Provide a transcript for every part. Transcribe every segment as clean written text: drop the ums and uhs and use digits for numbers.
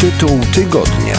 Tytuł tygodnia.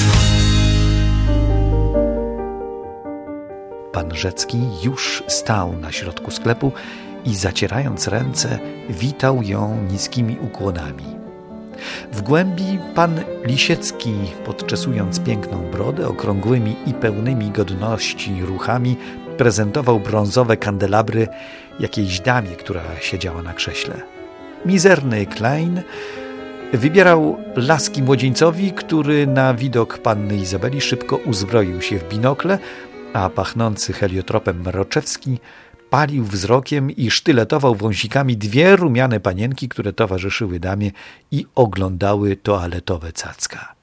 Pan Rzecki już stał na środku sklepu i zacierając ręce, witał ją niskimi ukłonami. W głębi pan Lisiecki, podczesując piękną brodę, okrągłymi i pełnymi godności ruchami, prezentował brązowe kandelabry jakiejś damie, która siedziała na krześle. Mizerny Klein wybierał laski młodzieńcowi, który na widok panny Izabeli szybko uzbroił się w binokle, a pachnący heliotropem Mraczewski palił wzrokiem i sztyletował wąsikami dwie rumiane panienki, które towarzyszyły damie i oglądały toaletowe cacka.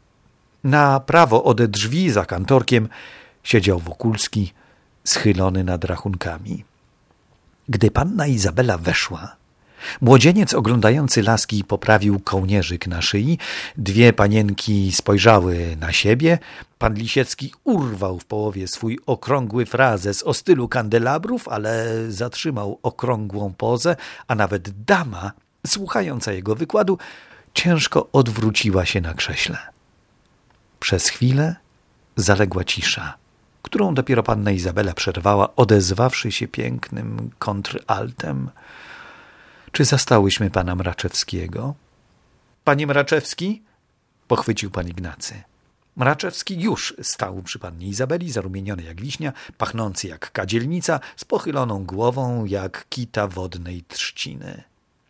Na prawo ode drzwi za kantorkiem siedział Wokulski, schylony nad rachunkami. Gdy panna Izabela weszła, młodzieniec oglądający laski poprawił kołnierzyk na szyi, dwie panienki spojrzały na siebie, pan Lisiecki urwał w połowie swój okrągły frazes o stylu kandelabrów, ale zatrzymał okrągłą pozę, a nawet dama, słuchająca jego wykładu, ciężko odwróciła się na krześle. Przez chwilę zaległa cisza, którą dopiero panna Izabela przerwała, odezwawszy się pięknym kontraltem. Czy zastałyśmy pana Mraczewskiego? Panie Mraczewski? Pochwycił pan Ignacy. Mraczewski już stał przy pannie Izabeli, zarumieniony jak wiśnia, pachnący jak kadzielnica, z pochyloną głową jak kita wodnej trzciny.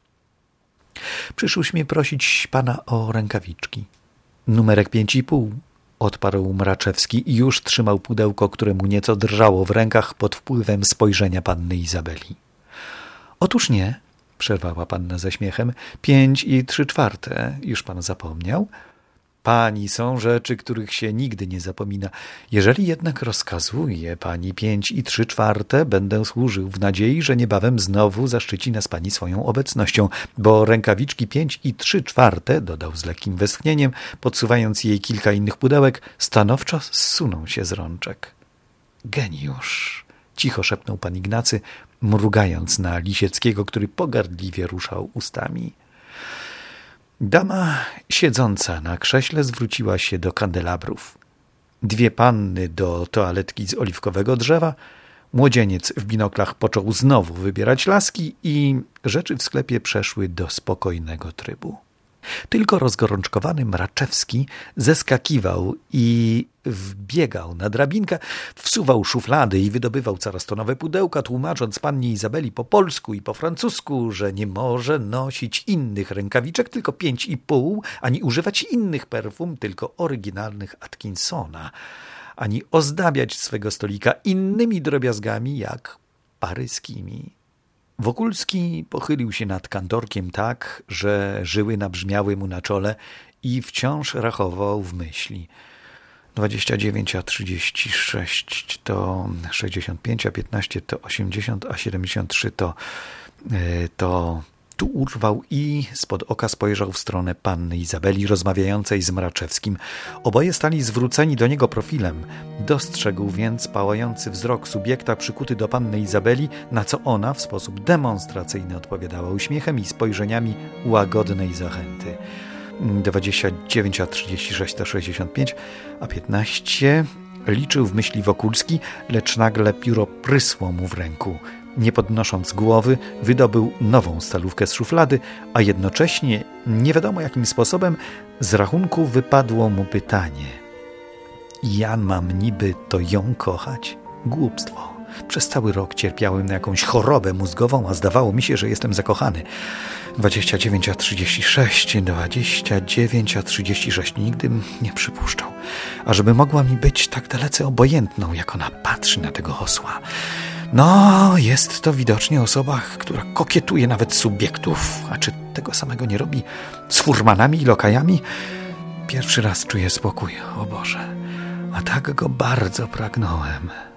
Przyszłyśmy prosić pana o rękawiczki. Numerek 5,5, odparł Mraczewski i już trzymał pudełko, które mu nieco drżało w rękach pod wpływem spojrzenia panny Izabeli. Otóż nie, przerwała panna ze śmiechem, 5 3/4, już pan zapomniał? Pani, są rzeczy, których się nigdy nie zapomina. Jeżeli jednak rozkazuje pani 5 3/4, będę służył w nadziei, że niebawem znowu zaszczyci nas pani swoją obecnością, bo rękawiczki 5 3/4, dodał z lekkim westchnieniem, podsuwając jej kilka innych pudełek, stanowczo zsuną się z rączek. Geniusz! Cicho szepnął pan Ignacy, mrugając na Lisieckiego, który pogardliwie ruszał ustami. Dama siedząca na krześle zwróciła się do kandelabrów. Dwie panny do toaletki z oliwkowego drzewa, młodzieniec w binoklach począł znowu wybierać laski i rzeczy w sklepie przeszły do spokojnego trybu. Tylko rozgorączkowany Mraczewski zeskakiwał i wbiegał na drabinkę, wsuwał szuflady i wydobywał coraz to nowe pudełka, tłumacząc pannie Izabeli po polsku i po francusku, że nie może nosić innych rękawiczek, tylko 5,5, ani używać innych perfum, tylko oryginalnych Atkinsona, ani ozdabiać swego stolika innymi drobiazgami jak paryskimi. Wokulski pochylił się nad kantorkiem tak, że żyły nabrzmiały mu na czole i wciąż rachował w myśli. 29 a 36 to 65, a 15 to 80, a 73 to... Tu urwał i spod oka spojrzał w stronę panny Izabeli rozmawiającej z Mraczewskim. Oboje stali zwróceni do niego profilem. Dostrzegł więc pałający wzrok subiekta przykuty do panny Izabeli, na co ona w sposób demonstracyjny odpowiadała uśmiechem i spojrzeniami łagodnej zachęty. 29 a 36 to 65, a 15 liczył w myśli Wokulski, lecz nagle pióro prysło mu w ręku. Nie podnosząc głowy, wydobył nową stalówkę z szuflady, a jednocześnie, nie wiadomo jakim sposobem, z rachunku wypadło mu pytanie. Ja mam niby to ją kochać? Głupstwo. Przez cały rok cierpiałem na jakąś chorobę mózgową, a zdawało mi się, że jestem zakochany. 29 a 36, 29 a 36. Nigdy nie przypuszczał, ażeby mogła mi być tak dalece obojętną, jak ona patrzy na tego osła. No, jest to widocznie osoba, która kokietuje nawet subiektów, a czy tego samego nie robi z furmanami i lokajami? Pierwszy raz czuję spokój, o Boże, a tak go bardzo pragnąłem.